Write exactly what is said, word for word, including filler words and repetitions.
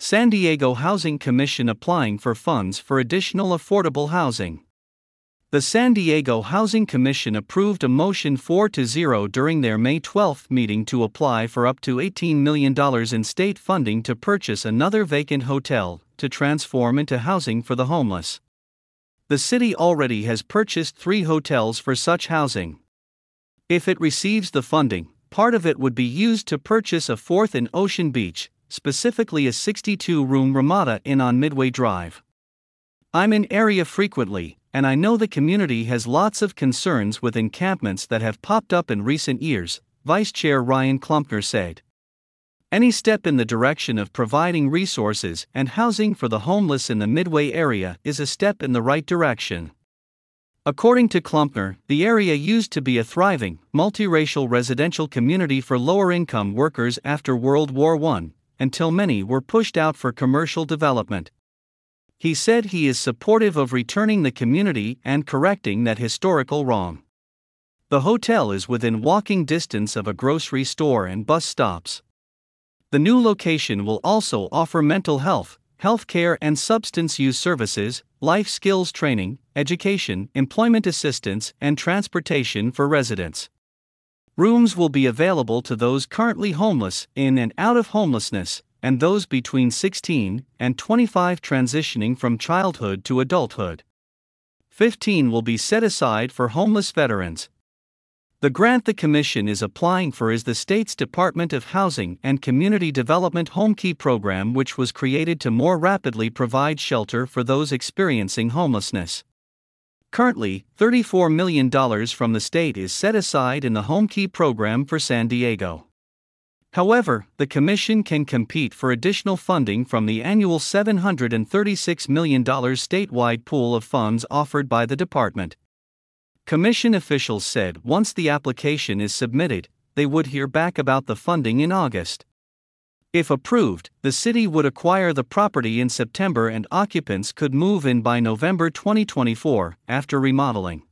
San Diego Housing Commission applying for funds for additional affordable housing. The San Diego Housing Commission approved a motion four to zero during their May twelfth meeting to apply for up to eighteen million dollars in state funding to purchase another vacant hotel to transform into housing for the homeless. The city already has purchased three hotels for such housing. If it receives the funding, part of it would be used to purchase a fourth in Ocean Beach, specifically a sixty-two room Ramada Inn on Midway Drive. I'm in area frequently, and I know the community has lots of concerns with encampments that have popped up in recent years, Vice Chair Ryan Klumpner said. Any step in the direction of providing resources and housing for the homeless in the Midway area is a step in the right direction. According to Klumpner, the area used to be a thriving, multiracial residential community for lower-income workers after World War One, until many were pushed out for commercial development. He said he is supportive of returning the community and correcting that historical wrong. The hotel is within walking distance of a grocery store and bus stops. The new location will also offer mental health, health care and substance use services, life skills training, education, employment assistance, and transportation for residents. Rooms will be available to those currently homeless, in and out of homelessness, and those between sixteen and twenty-five transitioning from childhood to adulthood. fifteen will be set aside for homeless veterans. The grant the Commission is applying for is the state's Department of Housing and Community Development HomeKey program, which was created to more rapidly provide shelter for those experiencing homelessness. Currently, thirty-four million dollars from the state is set aside in the HomeKey program for San Diego. However, the Commission can compete for additional funding from the annual seven hundred thirty-six million dollars statewide pool of funds offered by the department. Commission officials said once the application is submitted, they would hear back about the funding in August. If approved, the city would acquire the property in September and occupants could move in by November twenty twenty-four, after remodeling.